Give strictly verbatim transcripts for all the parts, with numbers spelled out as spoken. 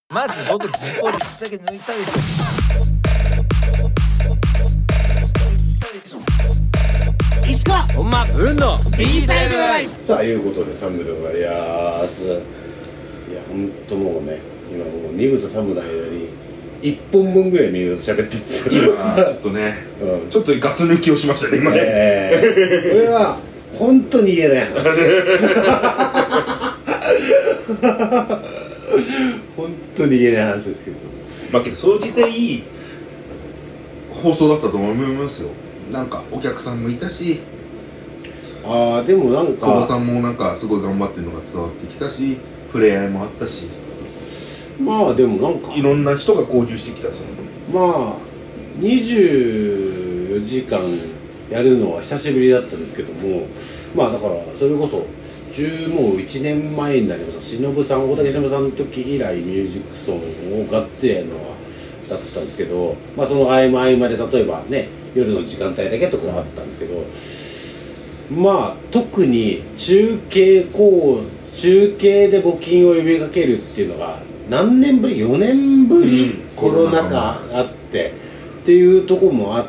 まず僕自己でぶっちゃけ抜いたでしょ。石川ほんまブンの B サイドライブ。 さあいうことでサムでございます。いやほんともうね、今もうに部とさん部の間にいっぽんぶんぐらい見ると喋ってるんですよ。 今ちょっとね、うん、ちょっとガス抜きをしましたね今ね、 えー、これは本当に言えない話本当に言えない話ですけど、 まあけどそう自体いい放送だったと思いますよ。なんかお客さんもいたし、 ああでもなんか久保さんもなんかすごい頑張ってるのが伝わってきたし、触れ合いもあったし、 まあでもなんかいろんな人が交流してきたし、 まあにじゅうよじかんやるのは久しぶりだったんですけども、まあだからそれこそじゅうもういちねんまえになります。忍さん、大竹忍さんの時以来ミュージックソンをがっつりやるのはだったんですけど、まあその合間合間で例えばね夜の時間帯だけとかあったんですけど、まあ特に中継こう中継で募金を呼びかけるっていうのが何年ぶりよねんぶり、うん、コロナ禍あってっていうところもあって、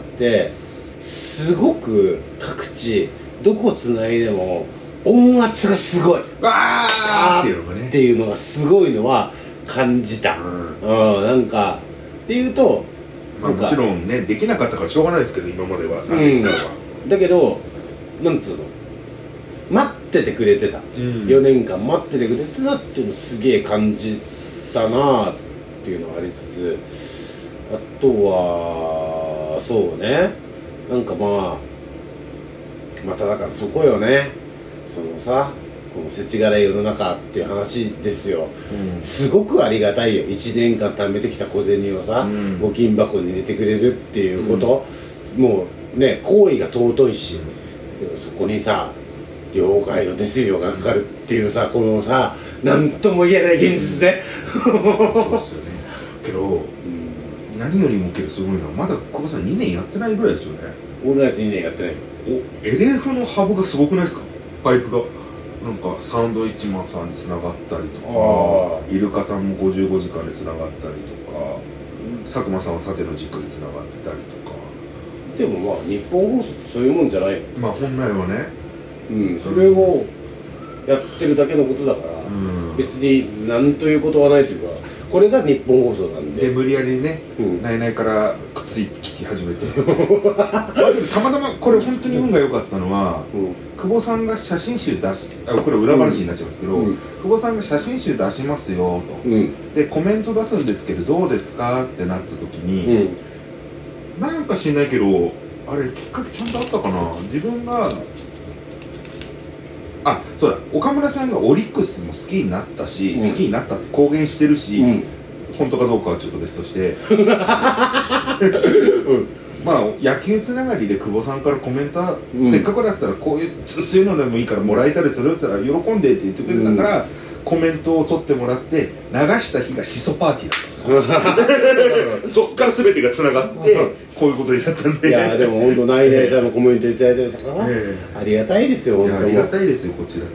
すごく各地どこつないでも音圧がすごいわーっていうのがねっていうのがすごいのは感じた、うんうん、なんかっていうと、 まあ、もちろんねできなかったからしょうがないですけど今まではさ、うん、 だけどなんつうの待っててくれてた、うん、よねんかん待っててくれてたっていうのをすげえ感じたなっていうのがありつつ、あとはそうね、なんかまあまただからそこよね、そのさこの世知辛い世の中っていう話ですよ、うん、すごくありがたいよ。いちねんかん貯めてきた小銭をさ、うん、募金箱に入れてくれるっていうこと、うん、もうね行為が尊いし、うん、そこにさ了解の手数料がかかるっていうさ、このさ何とも言えない現実で、 うん、そうですよね。けど、うん、何よりもけどすごいのはまだ久保さんにねんやってないぐらいですよね。 俺だってにねんやってない。 お エルエフ のハブがすごくないですか。パイプがなんかサンドイッチマンさんにつながったりとか、イルカさんもごじゅうごじかんでつながったりとか、佐久間さんは縦の軸でつながってたりとか。 でもまあ日本放送ってそういうもんじゃないの。 まあ本来はね、 うん、それをやってるだけのことだから、うん、別に何ということはないというか、これが日本放送なんで。 で無理やりね、うん、内々からくっついてき始めてたまたまこれ本当に運が良かったのは、うん、久保さんが写真集出し、あこれは裏話になっちゃいますけど、うん、久保さんが写真集出しますよと、うん、でコメント出すんですけどどうですかってなった時に、うん、なんか知んないけどあれきっかけちゃんとあったかな。自分があ、そうだ、岡村さんがオリックスも好きになったし、うん、好きになったって公言してるし、うん、本当かどうかはちょっと別として、うん、まあ野球つながりで久保さんからコメント、うん、せっかくだったらこういうそういうのでもいいからもらえたりするって言ったら喜んでって言ってくれたから、うん、コメントを取ってもらって流した日がシソパーティーだったんですよそっから全てがつながってこういうことになったんで。 いやでも本当内々さんのコメントいただいたりとか、えー、ありがたいですよ。本当にありがたいですよこっちだって。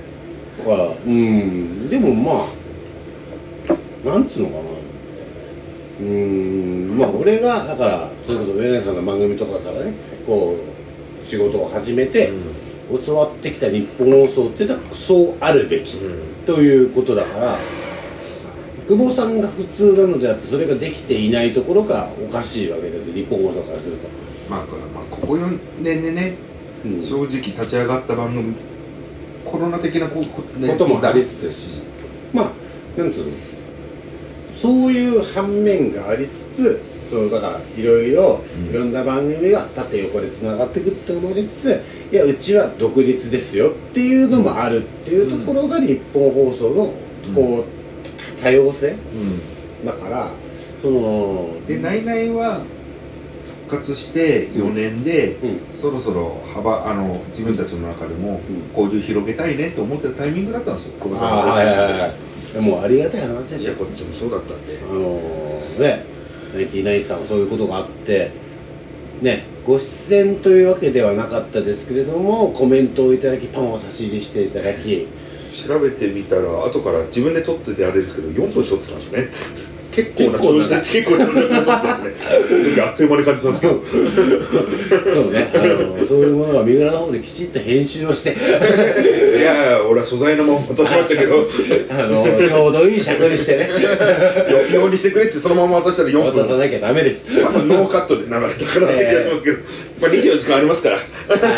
うんでもまあなんつうのかな、うーんまあ俺がだからそれこそ上永さんの番組とかからねこう仕事を始めて、うん、教わってきた日本放送ってのはそうあるべき、うん、ということだから、久保さんが普通なのであってそれができていないところがおかしいわけだって日本放送からすると。 まあ、まあ、ここよねんでね、うん、正直立ち上がった番組コロナ的なこう、 ね、こともありつつし、まあなんつうのそういう反面がありつつ、そうだからいろいろいろんな番組が縦横でつながっていくってのもありつつ、いやうちは独立ですよっていうのもあるっていうところが日本放送のこう多様性、うん、だからそのでナイナイは復活してよねんで、うん、そろそろ幅あの自分たちの中でも交流広げたいねと思ってたタイミングだったんですよ。久保さんの写真集でもうありがたい話ですよ。 いやこっちもそうだったんで、 あのー、ねナインティナインさんはそういうことがあってね、ご出演というわけではなかったですけれどもコメントをいただきパンを差し入れしていただき調べてみたら後から自分で撮っててあれですけどよんぷん撮ってたんですね。結構な長時間結構長時間撮ってたんですね。あっという間に感じたんですけどそうね、あのそういうものは三浦の方できちっと編集をしていやいや俺は素材のまま渡しましたけどあのちょうどいい尺にしてね余興にしてくれってそのまま渡したらよんぷん渡さなきゃダメです。 多分ノーカットで流れたかなって気がしますけど、まあにじゅうよじかんありますから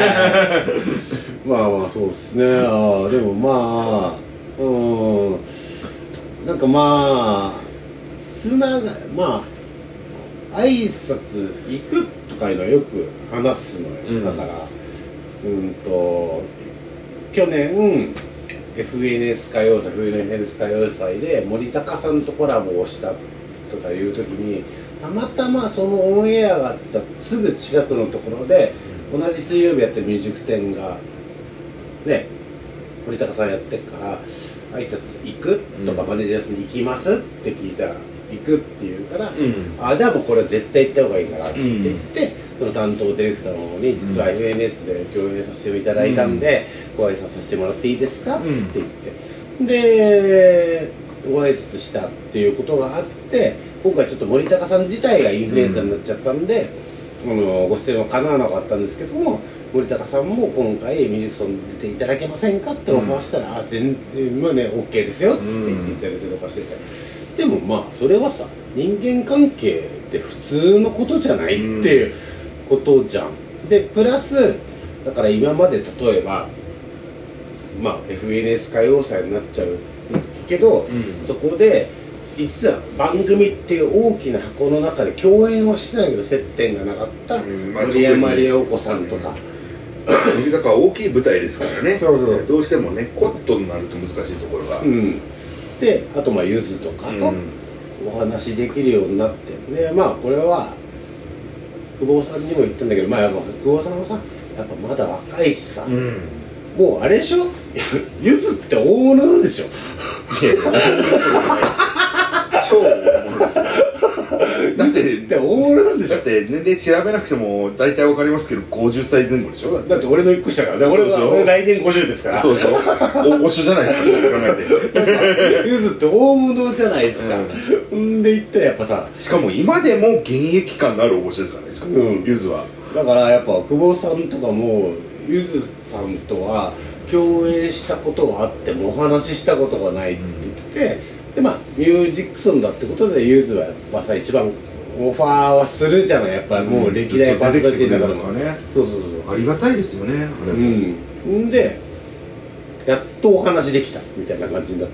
まあまあそうですね。あでもまあうんなんかまあつながまあ挨拶行くとかいうのはよく話すのよ、うん、だからうんと去年 エフエヌエス 歌謡祭冬の エフエヌエス 歌謡祭で森高さんとコラボをしたとかいう時にたまたまそのオンエアがあったすぐ近くのところで、うん、同じ水曜日やってるミュージック展がね森高さんやってるから挨拶行くとかマネージャーさんに行きますって聞いたら行くって言うから、うん、あじゃあもうこれは絶対行った方がいいからって言って、うん、その担当ディレクターの方に実は エフエヌエス で共演させていただいたんで、うん、ご挨拶させてもらっていいですか、うん、って言ってでご挨拶したっていうことがあって今回ちょっと森高さん自体がインフルエンザになっちゃったんで、うん、あのご出演は叶わなかったんですけども森高さんも今回ミュージックソンに出ていただけませんかってオファーしたら、うん、あ全然まあね OK ですよっつって言っていただいてとかしてて。でもまあそれはさ人間関係って普通のことじゃないっていうことじゃん。でプラスだから今まで例えばまあ エフエヌエス 歌謡祭になっちゃうけど、うん、そこで実は番組っていう大きな箱の中で共演はしてないけど接点がなかった森山良子さんとか。 乃木坂は大きい舞台ですからね。そうそうどうしてもねコットになると難しいところが。うんであとまあゆずとかとお話できるようになって、うん、でまあこれは久保さんにも言ったんだけどまあやっぱ久保さんはさやっぱまだ若いしさ、うん、もうあれでしょゆずって大物なんでしょ超大物ですよだって大物なんでしょだって年齢調べなくても大体わかりますけどごじゅっさいぜん後でしょだって、 だって俺のいっこ下から俺は俺来年ごじゅうですからそうですよ大御所じゃないですか考えてゆずって大物じゃないですか、うん、んで言ったらやっぱさしかも今でも現役感のある大御所ですからねしかも、うん、ゆずはだからやっぱ久保さんとかもゆずさんとは共演したことはあってもお話ししたことがないっつって言ってて、うん、でまあミュージックソンだってことでゆずはやっぱさ一番オファーはするじゃないやっぱもう歴代パーソナリティだからさ、ね、そうそうそうありがたいですよねあれも、 うん、でやっとお話できたみたいな感じになって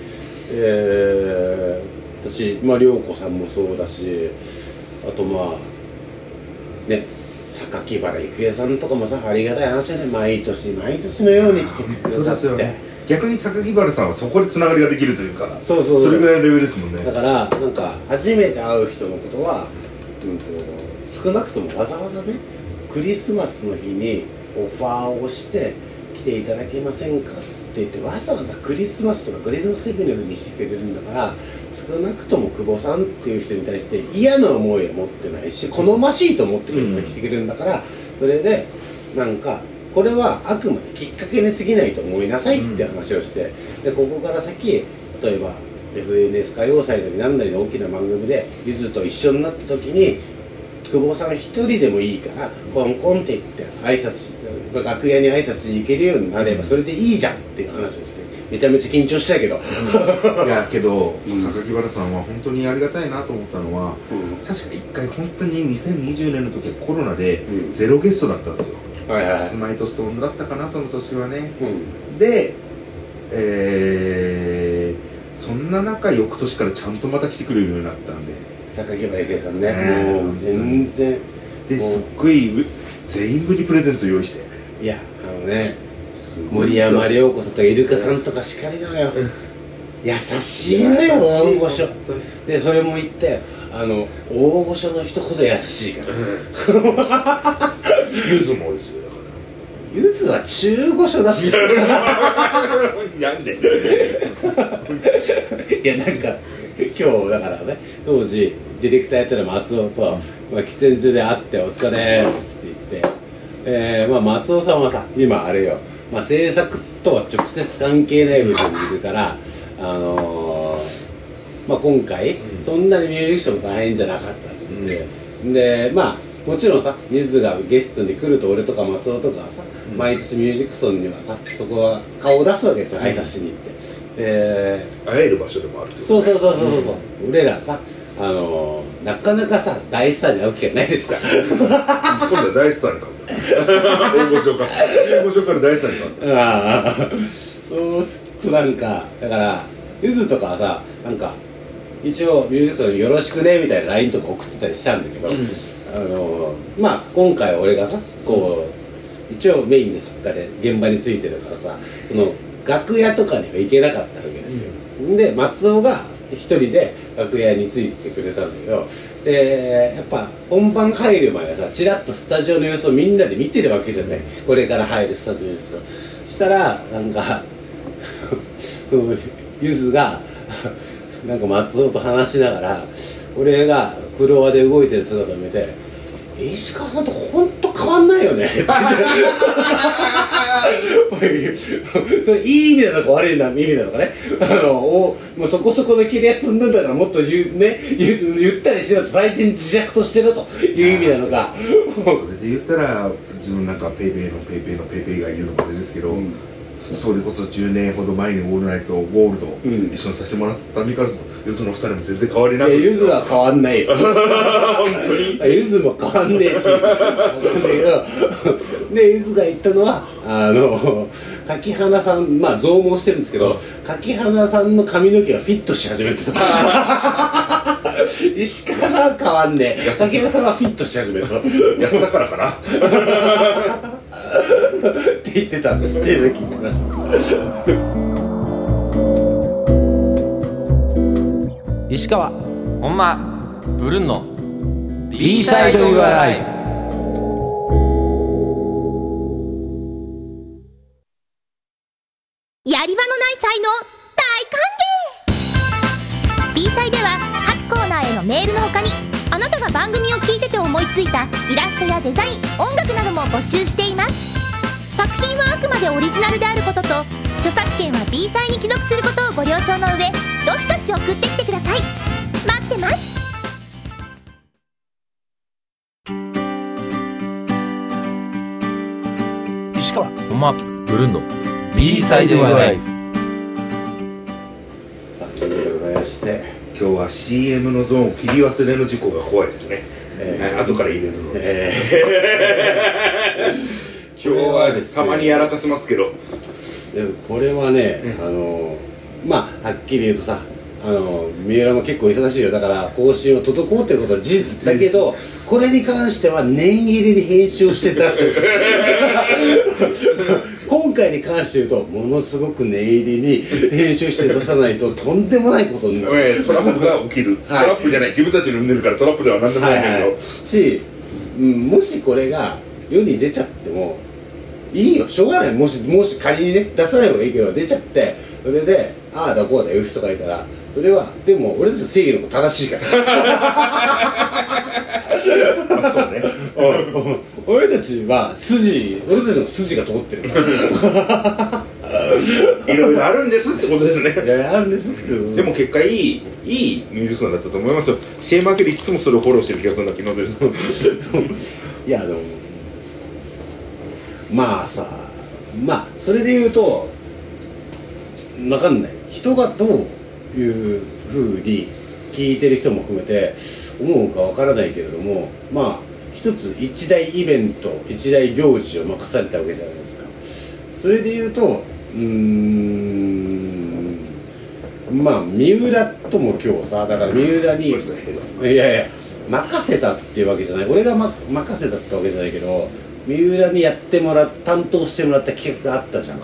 えー、私まあ涼子さんもそうだしあとまあね榊原郁恵さんとかもさありがたい話だね毎年毎年のように来てくれたって。 逆に榊原さんはそこでつながりができるというかそうそうそうそれぐらいのレベルですもんねだからなんか初めて会う人のことは、うん、と少なくともわざわざねクリスマスの日にオファーをして来ていただけませんかっつって言ってわざわざクリスマスとかクリスマスイブの日に来てくれるんだから少なくとも久保さんっていう人に対して嫌な思いは持ってないし好ましいと思ってくれるから来てくれるんだから、うん、それでなんかこれはあくまできっかけに過ぎないと思いなさいって話をして、うん、でここから先例えば エフエヌエス 歌謡祭なり何なりの大きな番組でゆずと一緒になった時に久保さん一人でもいいからコンコンって言って挨拶楽屋に挨拶に行けるようになればそれでいいじゃんっていう話をしてめちゃめちゃ緊張したけど、 うん、いやけど榊原さんは本当にありがたいなと思ったのは、うん、確か一回本当ににせんにじゅうねんの時はコロナでゼロゲストだったんですよ、はいはいはい、キスマイとストーンズだったかなその年はね、うん、で、えー、そんな中翌年からちゃんとまた来てくれるようになったんで榊原郁恵さんね、ねもう全然ですっごい全員分にプレゼント用意していやあのね森山良子さんとかイルカさんとかしかりなのよ、うん、優しいのよ大御所でそれも言ってあの大御所の人ほど優しいから、うん、 ゆずもですよだからゆずは中御所だってなんでいやなんか今日だからね当時ディレクターやってた松尾と、まあ、喫煙所で会ってお疲れっつって言って、えーまあ、松尾さんはさ今あれよまあ、制作とは直接関係ない部分にいるからあのー、まあ今回、うん、そんなにミュージックションも大変じゃなかったっつって、うん、でまあもちろんさゆずがゲストに来ると俺とか松尾とかさ、うん、毎年ミュージックソンにはさそこは顔を出すわけですよ、挨拶しに行って、えー、会える場所でもあるってこと、ね、そうそうそうそうそう、うん、俺らさあのー、なかなかさ大スターに会う機会ないですから今度は大スターに変わった大御所から大御所から大スターに変わったああそうすっとなんかだからゆずとかはさなんか一応ミュージックソンによろしくねみたいな ライン とか送ってたりしたんだけど、うん、あのー、まあ今回俺がさこう一応メインで作家で現場についてるからさその楽屋とかには行けなかったわけですよ、うん、で松尾が一人で楽屋についてくれたんだけどでやっぱ本番入る前はさチラッとスタジオの様子をみんなで見てるわけじゃない、これから入るスタジオの様子をしたらなんかそのゆずがなんか松尾と話しながら俺がフロアで動いてる姿を見て「石川さんと本当変わんないよね」ってそれいい意味なのか悪い意味なのかねあのおもうそこそこの切れやつんなんだからもっと言う、ね、言, 言ったりしろと大体自虐としてるという意味なのかそれで言ったら自分なんかペイペイのペイペイのペイペイが言うのもあれですけど、うん、それこそじゅうねんほど前にオールナイトゴールドを一緒にさせてもらった身からするとゆずのふたりも全然変わりなくてゆずは変わんないよ本当にゆずも変わんねえし分かんないけどでゆずが言ったのはあの柿花さんまあ増毛してるんですけど、うん、柿花さんの髪の毛がフィットし始めてた石川さんは変わんねえ柿花さんはフィットし始めた安田からかなって言ってたんですって聞いてました石川ほんまブルンの B サイド Your Life。 やり場のない才能大歓迎 B サイでは各コーナーへのメールの他にあなたが番組を聞いてて思いついたイラストやデザイン音楽なども募集しています。作品はあくまでオリジナルであることと著作権は B サイに帰属することをご了承の上どしどし送ってきてください。待ってます。 石川ほんまブルンの B サイド Your Life。 さあということでございまして今日は シーエム のゾーンを切り忘れの事故が怖いですね、えー、後から入れるので、えー今日はたまにやらかしますけどこれはね、うん、あのまあはっきり言うとさあの三浦も結構忙しいよだから更新を滞ってることは事実だけどこれに関しては念入りに編集してた今回に関して言うとものすごく念入りに編集して出さないととんでもないことになるトラップが起きる、はい、トラップじゃない自分たちで生んでるからトラップでは何でもないんだけど、はいはい、 し、うん、もしこれが世に出ちゃってもいいよしょうがないもしもし仮にね出さない方がいいけど出ちゃってそれでああだこうだ言う人がいたらそれはでも俺たちの正義の方が正しいからまあそうね俺たちは筋俺たちの筋が通ってるからいろいろあるんですってことですねいやあるんですってでも結果いいいいミュージックソンだったと思いますよ。シェーマーケでいつもそれをフォローしてる気がするんだけどいやでもまあさまあそれで言うと分かんない人がどういうふうに聞いてる人も含めて思うか分からないけれどもまあ一つ一大イベント一大行事を任されたわけじゃないですか。それで言うとうーんまあ三浦とも今日さだから三浦にいやいや任せたっていうわけじゃない俺が、ま、任せたってわけじゃないけど三浦にやってもら担当してもらった企画があったじゃん、うん、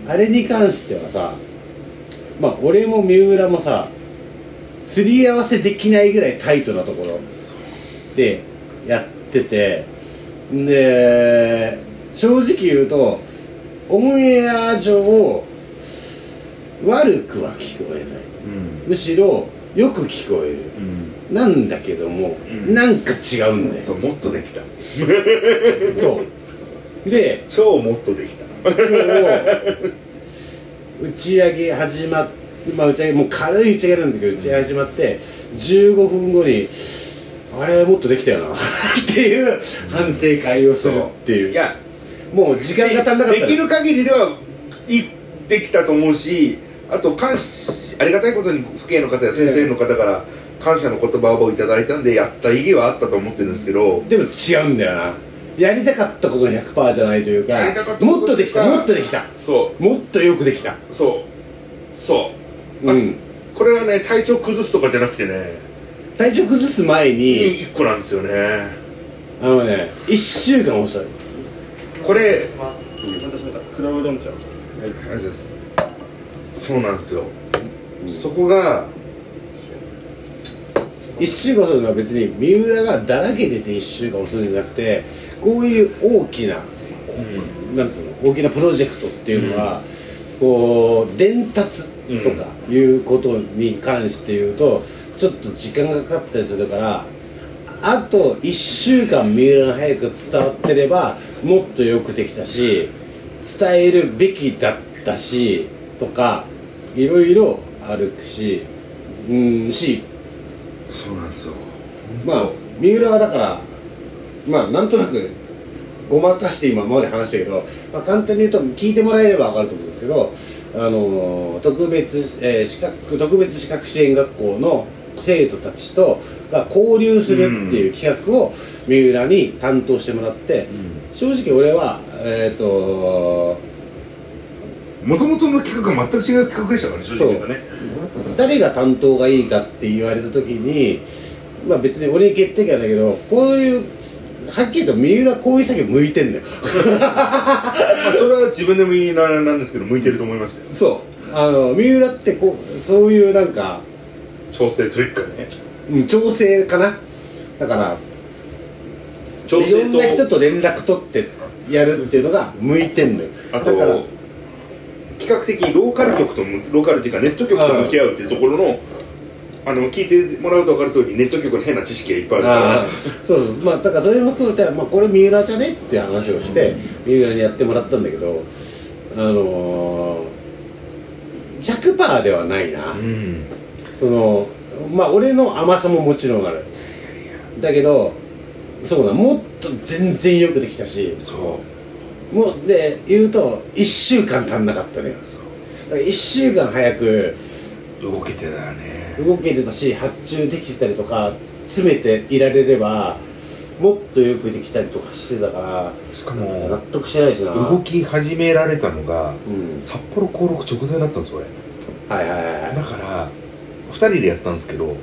あれに関してはさまあ俺も三浦もさすり合わせできないぐらいタイトなところでやっててで正直言うとオンエア上悪くは聞こえない、うん、むしろよく聞こえる、うん、なんだけども、うん、なんか違うんだよ。 そうもっとできたそうで超もっとできた打ち上げ始まって、まあ、打ち上げもう軽い打ち上げなんだけど打ち上げ始まってじゅうごふんごにあれもっとできたよなっていう反省会をするっていう、 いやもう時間が足んなかったできる限りではいできたと思うし、あと感謝ありがたいことに父兄の方や先生の方から感謝の言葉をいただいたんでやった意義はあったと思ってるんですけど、 でも違うんだよな、やりたかったことの ひゃくパーセント じゃないというか、 やりたかったこともっとできたもっとできたそうもっとよくできたそうそううん、 これはね体調崩すとかじゃなくてね、 体調崩す前にいっこなんですよね。 あのねいっしゅうかん遅いこれクラウドンちゃん、 ありがとうございます。そうなんですよ、うん、そこがいっしゅうかん遅いのは別に三浦がだらけてていっしゅうかん遅いんじゃなくて、こういう大きな、うん、なんつうの大きなプロジェクトっていうのは、うん、こう伝達とかいうことに関して言うとちょっと時間がかかったりするから、あといっしゅうかん三浦が早く伝わってればもっとよくできたし伝えるべきだったしとかいろいろあるし、うんしそうなんですよ。 まあ三浦はだからまあなんとなくごまかして今まで話したけど、まあ、簡単に言うと聞いてもらえれば分かると思うんですけど、あのー、特別、えー、資格特別資格支援学校の生徒たちとが交流するっていう企画を三浦に担当してもらって、うん、正直俺はえっ、ー、ともともとの企画が全く違う企画でしたからね、正直言うとね。 誰が担当がいいかって言われた時に、まあ別に俺に決定権はだけど、こういうはっきり言うと三浦こういう作業向いてんだよまあそれは自分でも言いながらなんですけど向いてると思いましたよ。 そうあの三浦ってこうそういうなんか調整というかね、 うん、調整かな、だから調整といろんな人と連絡取ってやるっていうのが向いてんのよ。 あとだから比較的ローカル局とローカルっていうかネット局と向き合うっていうところのあの聞いてもらうと分かる通りネット局の変な知識がいっぱいあるから、 そうそう、まあだからそれも含めて、まあ、これ三浦じゃねっていう話をして三浦にやってもらったんだけど、あのー、ひゃくパーセント ではないな、うん、そのまあ俺の甘さももちろんあるだけど、そうだもっと全然よくできたし、そうもうで言うといっしゅうかん足んなかったね。だからいっしゅうかん早く動けてたよね。 動けてたし発注できてたりとか詰めていられればもっとよくできたりとかしてたから、 しかも納得してないしな。 動き始められたのが、うん、札幌登録直前だったんですよ俺。 はいはいはい。 だからふたりでやったんですけど、うん、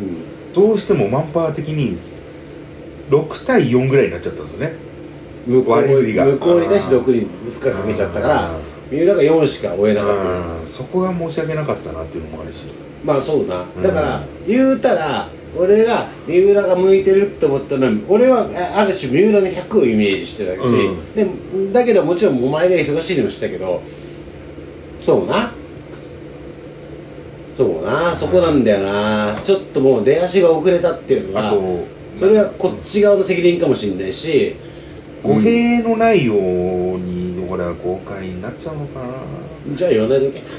どうしてもマンパワー的にろくたいよんぐらいになっちゃったんですよね。 向こうに向こうに対してろくに負荷かけちゃったから三浦がよんしか追えなかった。 そこが申し訳なかったなっていうのもあるし、まあそうだ、だから言うたら俺が三浦が向いてるって思ったのは俺はある種三浦のひゃくをイメージしてたし、うん、でだけどもちろんお前が忙しいのもしたけど、そうなそうなそこなんだよな、ちょっともう出足が遅れたっていうのは、あとそれはこっち側の責任かもしれないし、 語弊のないように俺は豪快になっちゃうのかな。 じゃあ言わないでおけ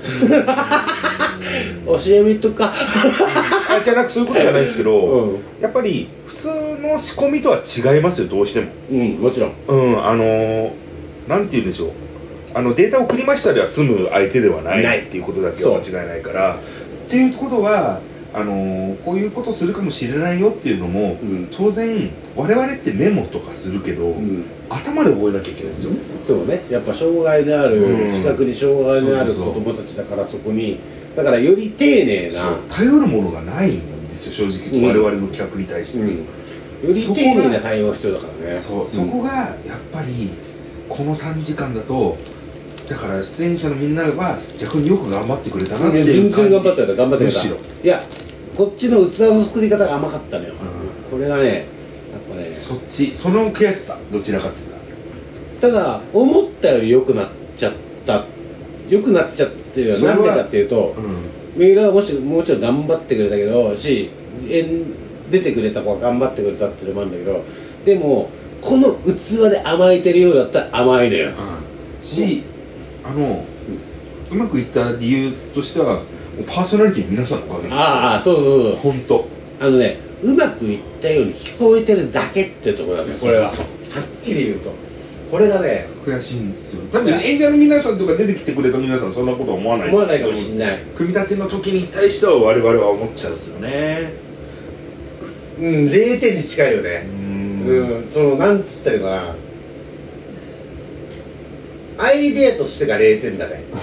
教えみとかじゃなくそういうことじゃないですけど、うん、やっぱり普通の仕込みとは違いますよ、どうしても。 うんもちろん、 うんあのー、なんて言うんでしょう、あのデータを送りましたでは済む相手ではないっていうことだけは間違いないからっていうことはあのー、こういうことするかもしれないよっていうのも、うん、当然我々ってメモとかするけど、うん、頭で覚えなきゃいけないんですよ、うん、 そうね、やっぱ障害のある、うん、視覚に障害のある子供たちだから、そこにだからより丁寧な頼るものがないんですよ、正直、うん、我々の企画に対して、うん、 より丁寧な対応が必要だからね。 そう、そこがやっぱりこの短時間だとだから出演者のみんなは逆によく頑張ってくれたなっていう感じ。 全然頑張ってた頑張ってた。いやこっちの器の作り方が甘かったのよ、うん、これがねやっぱねそっちその悔しさどちらかって言ったただ思ったより良くなっちゃった良くなっちゃってるのはなんでかっていうと、うん、三浦はもしもうちょい頑張ってくれたけどし出てくれた子は頑張ってくれたっていうのもあるんだけど、でもこの器で甘えてるようだったら甘いのよ、 うん、しあの、うん、うまくいった理由としてはパーソナリティ皆さんのおかげです。 ああ、そうそうそう、 本当あのね、うまくいったように聞こえてるだけってところなんだよ、これは。はっきり言うとこれがね悔しいんですよ。多分演者の皆さんとか出てきてくれた皆さんそんなことは思わない思わないかもしれない。 組み立ての時に対しては我々は思っちゃうんですよね。 うん、れいてんに近いよね。うん、うん、そのなんつったらいいかな、アイデアとしてがれいてんだね。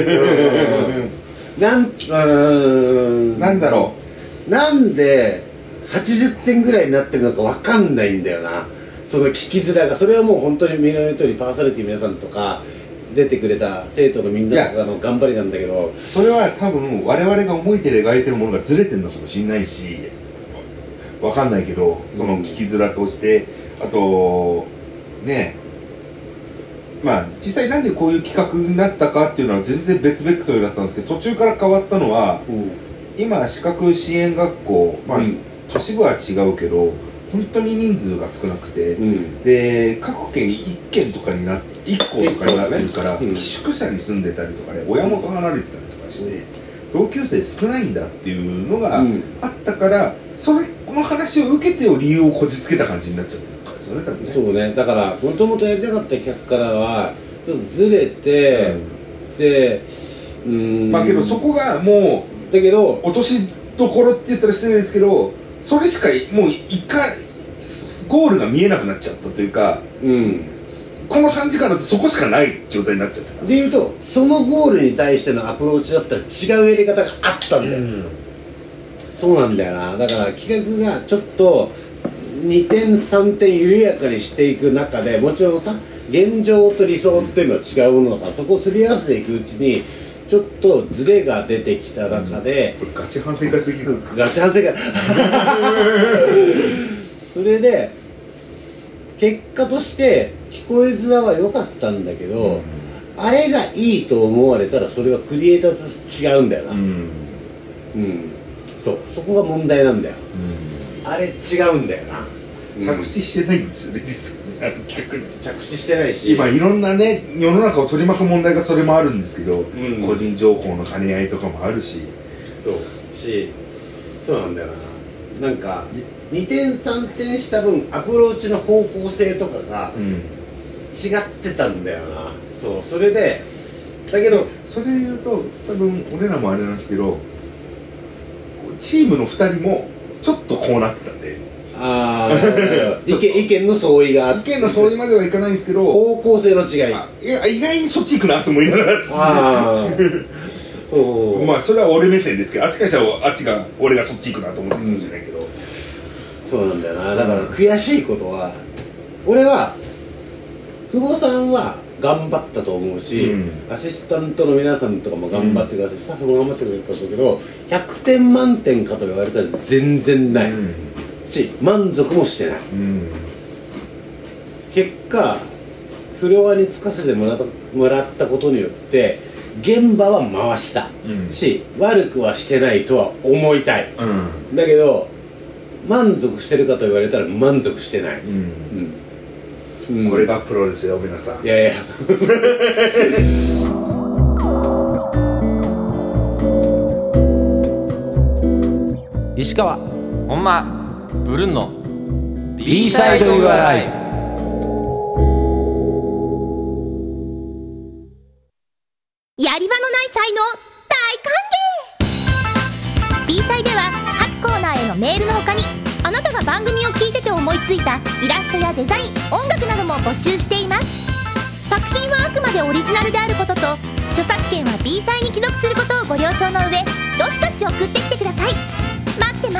なんうんなんだろう、なんではちじゅってんぐらいになってるのかわかんないんだよな、その聞きづらが。それはもう本当にみんなの言う通りパーソナリティ皆さんとか出てくれた生徒のみんなとかの頑張りなんだけど、 それは多分我々が思いて描いてるものがずれてるのかもしれないし、わかんないけど、その聞きづらとして、うん、あとね、まあ実際なんでこういう企画になったかっていうのは全然別ベクトルだったんですけど、途中から変わったのは、うん、今視覚支援学校、まあ、うん、都市部は違うけど本当に人数が少なくて、うん、で各県いっけんとかになっていっことかになってるから、ね、うん、寄宿舎に住んでたりとかね、親元離れてたりとかして、うん、同級生少ないんだっていうのがあったから、うん、それこの話を受けてを理由をこじつけた感じになっちゃってたんですよね、多分ね。そうね、だからもともとやりたかった企画からはちょっとずれて、うん、でうーん、まあけどそこがもうだけど落としどころって言ったら失礼ですけど、それしかもう一回ゴールが見えなくなっちゃったというか、うん、この短時間だとそこしかない状態になっちゃってた。でいうとそのゴールに対してのアプローチだったら違うやり方があったんだよ、うん、そうなんだよな。だから企画がちょっとにてんさんてん緩やかにしていく中で、もちろんさ現状と理想っていうのは違うものだから、うん、そこをすり合わせていくうちにちょっとズレが出てきた中で、うん、これガチ反省会すぎるガチ反省会それで結果として聞こえづらは良かったんだけど、うん、あれがいいと思われたらそれはクリエイターとして違うんだよな、うん、うん、そう、そこが問題なんだよ、うん、あれ違うんだよな、うん、着地してないんですよね、実は。企画に着地してないし、今いろんなね世の中を取り巻く問題がそれもあるんですけど、うん、個人情報の兼ね合いとかもあるし、そうし、そうなんだよな。なんかにてんさんてんした分アプローチの方向性とかが違ってたんだよな、うん、そう、それでだけどそれ言うと多分俺らもあれなんですけど、チームのふたりもちょっとこうなってたんで、あ意見意見の相違があって、意見の相違まではいかないんですけど方向性の違い、いや意外にそっち行くなと思いながらですね。あまあそれは俺目線ですけど、あっちからしたらあっちが俺がそっち行くなと思ってるかもしれないけど、うん、そうなんだよな。だから悔しいことは、俺は久保さんは頑張ったと思うし、うん、アシスタントの皆さんとかも頑張ってください、うん、スタッフも頑張ってくれたんだけどひゃくてん満点かと言われたら全然ない、うん、し満足もしてない、うん、結果フロアにつかせてもらった、もらったことによって現場は回した、うん、し悪くはしてないとは思いたい、うん、だけど満足してるかと言われたら満足してない、うんうんうん、これがプロですよ皆さん。いやいや石川本間ブルンの B サイド Your Life。 やり場のない才能大歓迎。 B サイでは各コーナーへのメールの他に、あなたが番組を聞いてて思いついたイラストやデザイン、音楽なども募集しています。作品はあくまでオリジナルであることと、著作権は B サイに帰属することをご了承の上、どしどし送ってきてください。待ってます。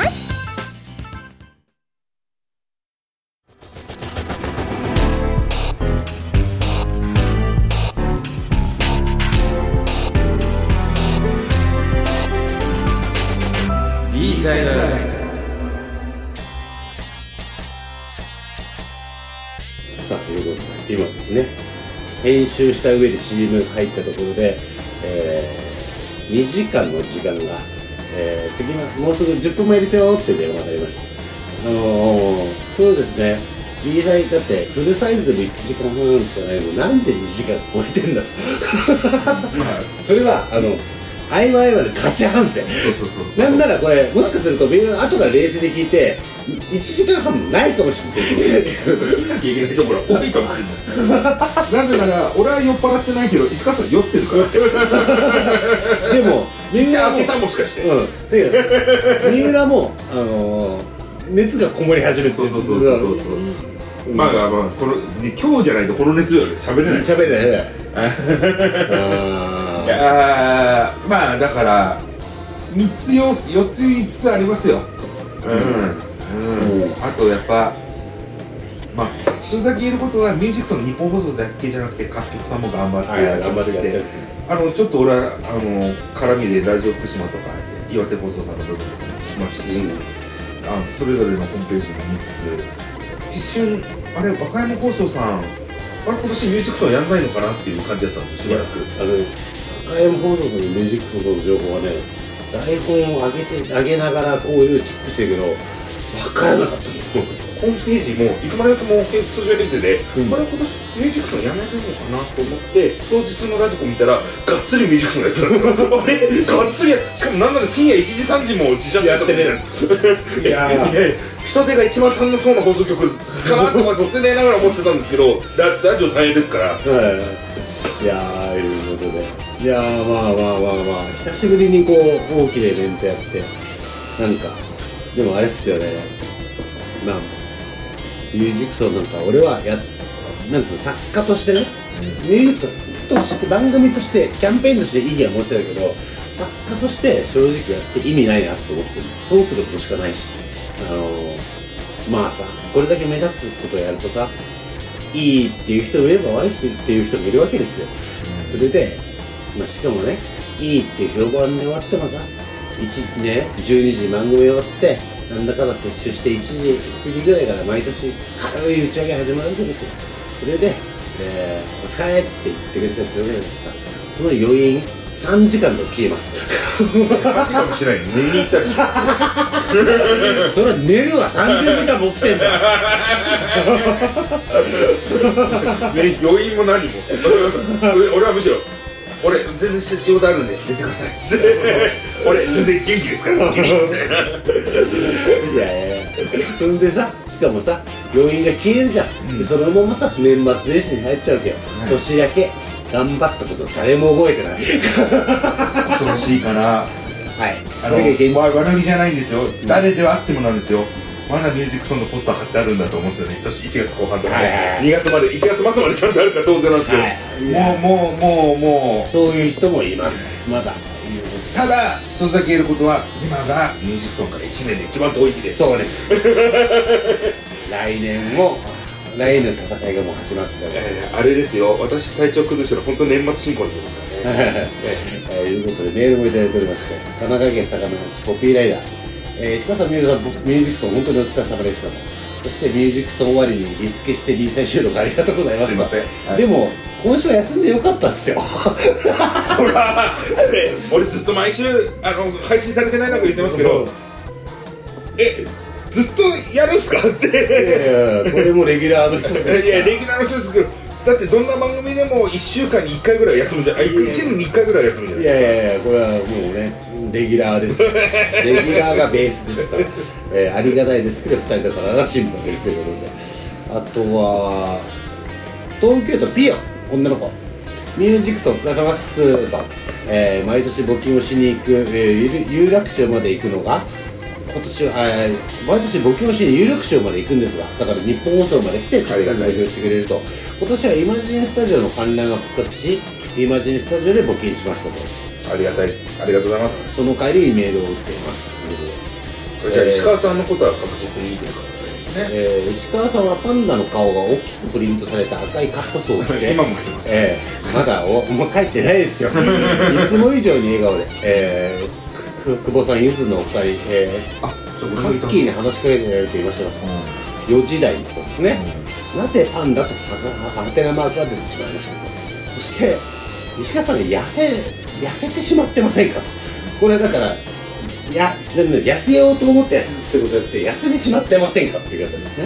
B サイドライフ。 さあ、ということで今ですね、編集した上で シーエム が入ったところで、えー、にじかんの時間が、えー、次はもうすぐじゅっぷんまえですよって電話がありました。あのー、そうですね、 B サイだってフルサイズでもいちじかんはんしかないのになんでにじかん超えてんだとそれはあの合間合間でガチ反省。 そうそうそうなんならこれもしかするとみんな後から冷静に聞いていちじかんはんもないかもしれない見なきゃいけないところ多いかもしれないなぜなら俺は酔っ払ってないけど石川さん酔ってるからでもめっちゃ開けたもしかして、 うん、で三浦も、あのー、熱がこもり始めてそうそうそうそうそうそう、うん、まあまあこの、ね、今日じゃないとこの熱量で喋れない喋れないいやまあだからみっつよっついつつありますよ。うん、うん、あとやっぱまあ一つだけ言えることはミュージックソンの日本放送だけじゃなくて各局さんも頑張ってやってて、あのちょっと俺はあの絡みでラジオ福島とか岩手放送さんの部分とかも聞きましたし、うん、あのそれぞれのホームページも見つつ一瞬あれ和歌山放送さんあれ今年ミュージックソンやんないのかなっていう感じだったんですよしばらく。 あの和歌山放送さんのミュージックソンの情報はね台本を上げて上げながらこういうチェックしてるけど分からなかったんですよ。 ホームページもいつまでやっても通常レースで、うん、あれ今年ミュージックソンやめてるのかなと思って当日のラジコ見たらがっつりミュージックソンやってたんですよあれがっつりやしかもなんなら深夜いちじさんじも自社やってるいやー人手が一番足んなそうな放送局かなとか失礼ながら思ってたんですけど ラ, ラジオ大変ですから、はい、 いやーいうことでいやーまあまあまあまあ久しぶりにこう大きなイベントやってなんかでもあれっすよねまあミュージックソンなんか俺はやなんつうの作家としてね、うん、ミュージックソンとして番組としてキャンペーンとして意義はもちろんだけど作家として正直やって意味ないなと思ってる。損することしかないしあのー、まあさこれだけ目立つことをやるとさいいっていう人もいれば悪いっていう人もいるわけですよ、うん、それで、まあ、しかもねいいっていう評判で終わってもさいち、ね、じゅうにじ番組終わってなんだかんだ撤収していちじ過ぎぐらいから毎年軽い打ち上げ始まるわけですよ。それで、えー、お疲れって言ってくれたりするわけですからその余韻さんじかんで消えますさんじかんもしないの寝に行ったりそれは寝るわさんじゅうじかんも起きてんだね、余韻も何も俺, 俺はむしろ俺全然仕事あるんで寝てくださいって俺全然元気ですから君みたいないやいやそれでさしかもさ余韻が消えるじゃん、うん、でそのままさ年末年始に入っちゃうわけよ、はい、年明け頑張ったこと誰も覚えてない恐ろしいかなはいあのわなぎじゃないんですよ、うん、誰ではあってもなんですよ。まだミュージックソンのポスター貼ってあるんだと思うんですよね。年いちがつこう半とか、はい、にがつまでいちがつ末までちゃんとあるから当然なんですけど、はい、もうもうもうもうそういう人もいますまだ。 ただ一つだけ言えることは今がミュージックソンからいちねんで一番遠い日です。 そうです来年も来年の戦いがもう始まって、 えー、あれですよ私体調崩したら本当年末進行ですからねということでメールもいただいておりまして神奈川県相模原市ポピーライダー、えー、石川さん、ミュージックソン本当にお疲れ様でしたと。そしてミュージックソン終わりにリスケして B サイ収録ありがとうございます。 すいません、はい、 でも今週は休んでよかったっすよほら俺ずっと毎週あの配信されてないなんか言ってますけどえずっとやるんすかっていやいやこれもレギュラーの人ですいやレギュラーの人ですけどだってどんな番組でもいっしゅうかんにいっかいぐらい休むじゃん。いちねんにいっかいぐらい休むじゃないですか。 いやいやいやこれはもうねレギュラーですレギュラーがベースですから、えー、ありがたいですけどふたりだからがシンプルですということであとは東京都ピヨ女の子ミュージックソンお疲れ様っすと、えー、毎年募金をしに行く、えー、有楽町まで行くのが今年は、えー、毎年募金をしに有楽町まで行くんですがだから日本放送まで来て直接募金してくれると今年はイマジンスタジオの観覧が復活しイマジンスタジオで募金しましたと。 ありがたいありがとうございます。 その帰りにメールを打っていますということでじゃあ石川さんのことは確実に見てるかもしれないですね、 えー、石川さんはパンダの顔が大きくプリントされた赤いカットソーを着て今も着てます、 えー、まだおもう帰ってないですよいつも以上に笑顔で、えー、久保さんゆずのお二人、えー、あカッキーに話しかけてられていました、うん、よじ台のことですね、うん、なぜパンダとハテナマークが出てしまいましたと。そして石川さんが痩せ痩せてしまってませんかと。これはだからや痩せようと思って痩せるってことじゃなくて痩せてしまってませんかっていう方ですね。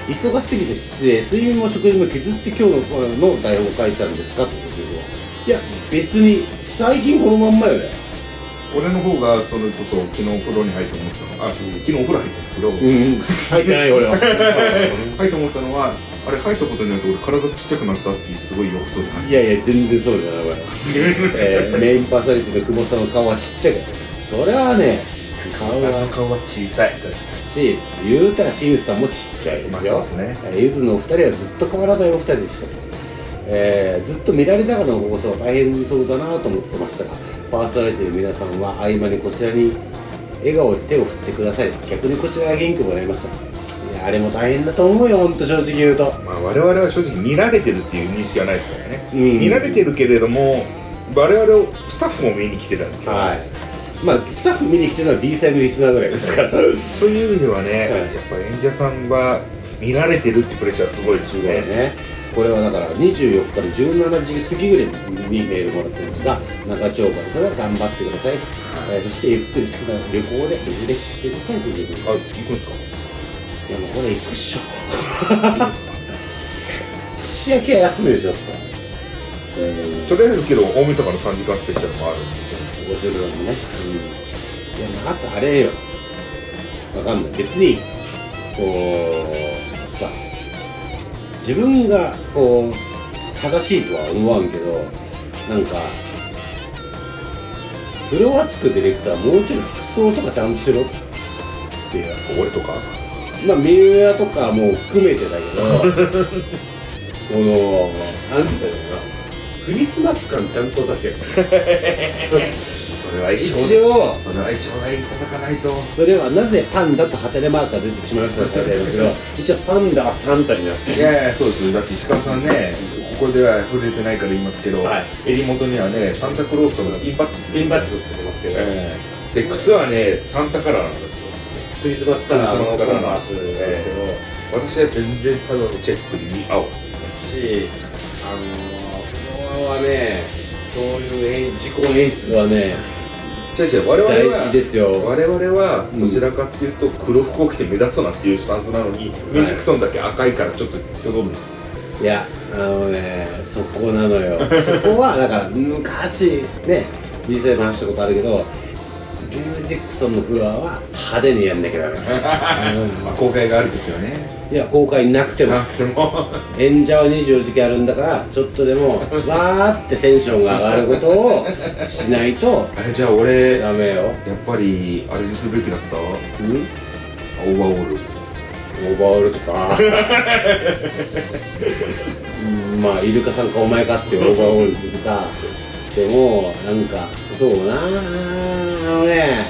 忙しすぎて睡眠も食事も削って今日のの台本を書いてたんですかってことですよ。いや別に最近このまんまよね。 俺の方がそれこそ昨日お風呂に入って思ったのは、あ、昨日お風呂入ったんですけど、うん、 入ってない俺は入って思ったのは、あれ入ったことによって俺体ちっちゃくなったっていうすごい欲そうに感じ。 いやいや全然そうじゃないこれ、えー、メインパーソナリティの久保さんの顔はちっちゃいからそれはね顔は顔は小さい。確かにし言うたら新内さんもちっちゃいですよ、まあ、そうですね。ゆずのお二人はずっと変わらないお二人でしたと、えー、ずっと見られながらの放送は大変そうだなと思ってましたが、パーソナリティの皆さんは合間にこちらに笑顔で手を振ってくださり、逆にこちらが元気もらいました。いやあれも大変だと思うよ、ほんと正直言うと。 まあ我々は正直見られてるっていう認識はないですからね、うん、見られてるけれども我々をスタッフも見に来てたんですよ、 はい。まあスタッフ見に来てるのは B サイドリスナーぐらいですからそういう意味ではね、はい、やっぱ演者さんは見られてるってプレッシャーすごいですよね。 ね、これはだからにじゅうよっかのじゅうしちじ過ぎぐらいにメールもらってるんですが、中丁場さんが頑張ってくださいと、はい、えー、そしてゆっくり好きな旅行でリフレッシュしてくださいということで。 あ、行くんですか？ いやもうこれ行くっしょ年明けは休めるでしょ。 とりあえずけど大晦日のさんじかんスペシャルもあるんですよごじゅうドルのね、うん、いやまああとあれよ、わかんない、別にこうさ自分がこう正しいとは思わんけど、なんかフロアつくディレクターもうちょっと服装とかちゃんとしろっていう。 俺とかまあ三浦とかも含めてだけどこのなんつったらいいのかな、クリスマス感ちゃんと出せよそれは一生一応それは一生涯いただかないと。 それはなぜパンダとハテレマークが出てしまいましたって書いてあるんですけど一応パンダはサンタになってる。 いやいやそうですよ。だって石川さんね、ここでは触れてないから言いますけど、はい、襟元にはねサンタクロースのピンバッジピンバッジをつけてますけど、えー、で靴はねサンタカラーなんですよ。 クリスマスカラーのコンバースなんですけど、えー、私は全然ただのチェックに青し、あのフロアはねそういう自己演出はね違う違う、我々は大事ですよ。 我々はどちらかっていうと黒服を着て目立つなっていうスタンスなのに、ミュージックソンだけ赤いからちょっと挙動るんですよ。 いやあのねそこなのよそこはだから昔ね実際に話したことあるけど、ミュージックソンのフロアは派手にやんなきゃダメまあ公開があるときはね。 いや公開なくてもなくても演者はにじゅうよじかんあるんだから、ちょっとでもわーってテンションが上がることをしないとあれじゃあ俺ダメよ。 やっぱりあれにするべきだった。うん？オーバーオールオーバーオールとかうんまあイルカさんかお前かってオーバーオールするかでもなんかそうなあのね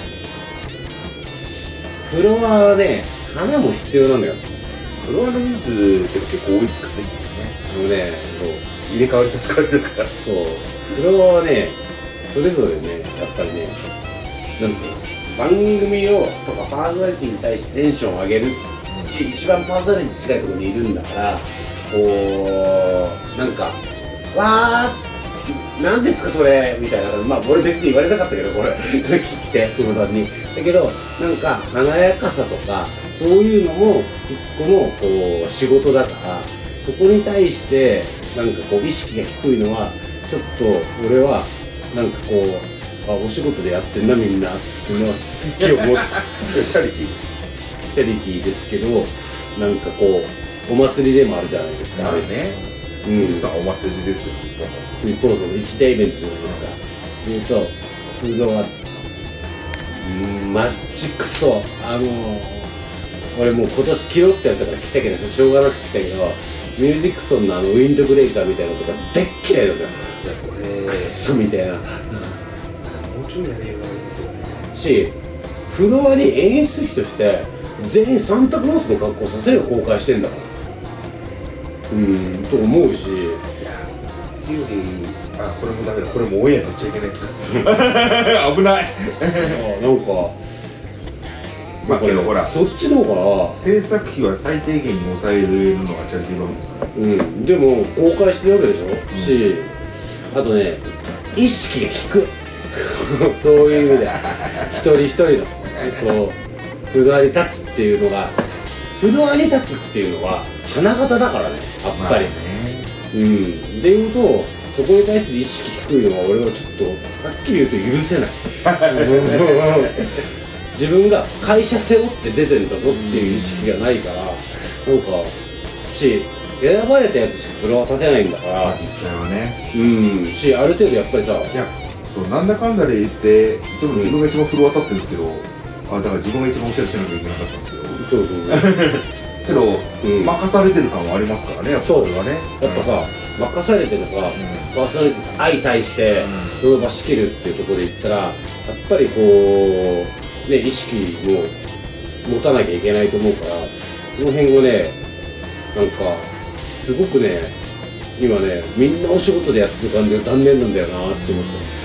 フロアはね花も必要なのよ。 フロアの人数って結構多いですかね。ですよね。 あのねそう入れ替わり確かれるからそうフロアはねそれぞれねやっぱりねなんつうの番組をとかパーソナリティに対してテンションを上げる一番パーソナリティに近いところにいるんだから、こうなんかわーなんですかそれみたいな、まあ俺別に言われなかったけどこれ聞いて久保さんにだけどなんか華やかさとかそういうのも一個のこう仕事だから、そこに対してなんかこう意識が低いのはちょっと俺はなんかこうあお仕事でやってんなみんなっていうのはすっげえ思ってチャリティーですチャリティーですけど、なんかこうお祭りでもあるじゃないですか。 まあね、 うん、 さんお祭りですよ。 日本その一大イベントじゃないですか。言うとフロアうんマッチクソあのー、俺もう今年着ろってやったから着たけどしょうがなく着たけど、ミュージックソンのあのウィンドブレイカーみたいなのとかでっ嫌いなんだよ。 これクソみたいな、うん、 もうちょいやればいいですよね。 しフロアに演出費として全員サンタクロースの格好させれば公開してんだからうんと思うし、いやっていうよりあこれもダメだ、これもオンエア乗っちゃいけないやつ危ないなんかまあけどほらそっちの方が制作費は最低限に抑えるのがチャリティー番組ですから、 うんでも公開してるわけでしょ、うん、しあとね意識が低いそういう意味で一人一人のこうフロアに立つっていうのがフロアに立つっていうのは花形だからね、やっぱり、 まあね、 うんでいうとそこに対する意識低いのは俺はちょっとはっきり言うと許せない自分が会社背負って出てんだぞっていう意識がないから、なんかし選ばれたやつしかフロア立てないんだから、 まあ、実際はね、 うんしある程度やっぱりさ、 いやそうなんだかんだで言ってちょっと自分が一番フロア立ってるんですけど、うん、あだから自分が一番おしゃれしなきゃいけなかったんですけど、 そうそうそうけど、 うん、 任されてる感はありますからね、やっぱそれはね。 やっぱさ、うん、任されてるさ、うん、パーソナリティ相対してその場仕切るっていうところで言ったら、やっぱりこうね意識も持たなきゃいけないと思うから、その辺をねなんかすごくね今ねみんなお仕事でやってる感じが残念なんだよなって思って、うん、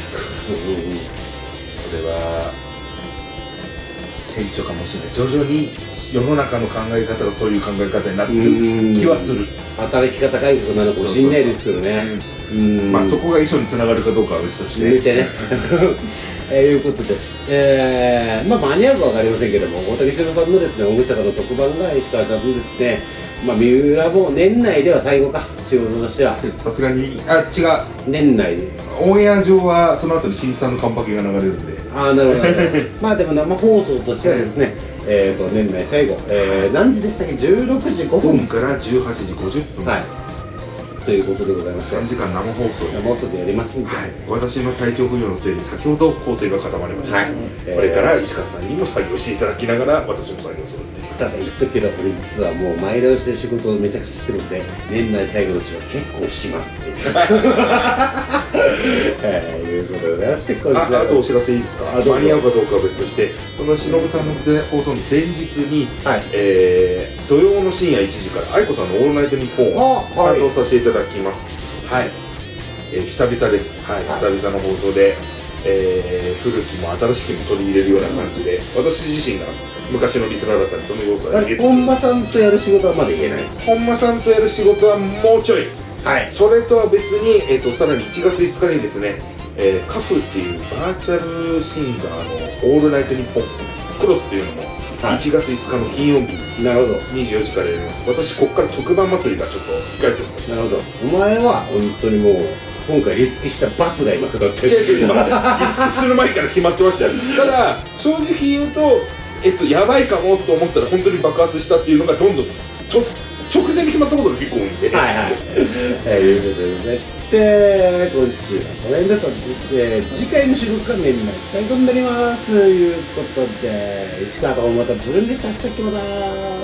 それは顕著かもしれない。徐々に世の中の考え方がそういう考え方になってる気はする。 働き方改革なのかもしれないですけどね。 うんまあそこが遺書につながるかどうかは別として見てねえー、いうことで、えー、まあ間に合うかわかりませんけども、大竹しのぶさんのですね大晦日の特番が石川さんのですね、まあ三浦も年内では最後か、仕事としてはさすがにあ違う年内でオンエア上はその後に新さんのカンパケが流れるんで、 ああなるほどまあでも生放送としてはですね、えーと年内最後、えー、何時でしたっけ、じゅうろくじごふんからじゅうはちじごじゅっぷん、はいということでございます。 さんじかん生放送生放送でやりますんで、 はい、私の体調不良のせいで先ほど構成が固まりました、はい、これから石川さんにも作業していただきながら私も作業するっていう。 ただ言っとくけど俺実はもう前倒しで仕事をめちゃくちゃしてるんで、年内最後の週は結構暇っていういうことでございまして、今週はあ, あとお知らせいいですか。間に合うかどうかは別として、そのしのぶさんの放送の前日に、はいえー、土曜の深夜いちじから愛子さんの「オールナイトニッポン」を担当させていただきます。はい、えー、久々です、はい、久々の放送で、えー、古きも新しきも取り入れるような感じで、私自身が昔のリスナーだったんでその要素は入れつつ、 本間さんとやる仕事はまだ言えない。 本間さんとやる仕事はもうちょい、はい、それとは別に、えー、とさらにいちがついつかにですね、えー、カフっていうバーチャルシンガーの「オールナイトニッポン」クロスっていうのもいちがついつかの金曜日になるほどにじゅうよじからやります。私ここから特番祭りがちょっと控えておりました。 なるほど。お前は本当にもう今回リスキした罰が今下ってる。 違う違う違うリスキする前から決まってましたよ。ただ正直言うと、えっとやばいかもと思ったら本当に爆発したっていうのがどんどんですと直前に決まったことが結構多いんで、 はいはいえー、いうことでございまして、今週はこの辺でと、えー、次回の収録が年内最後になりますということで、石川とまたブルンでしたしたっけまだ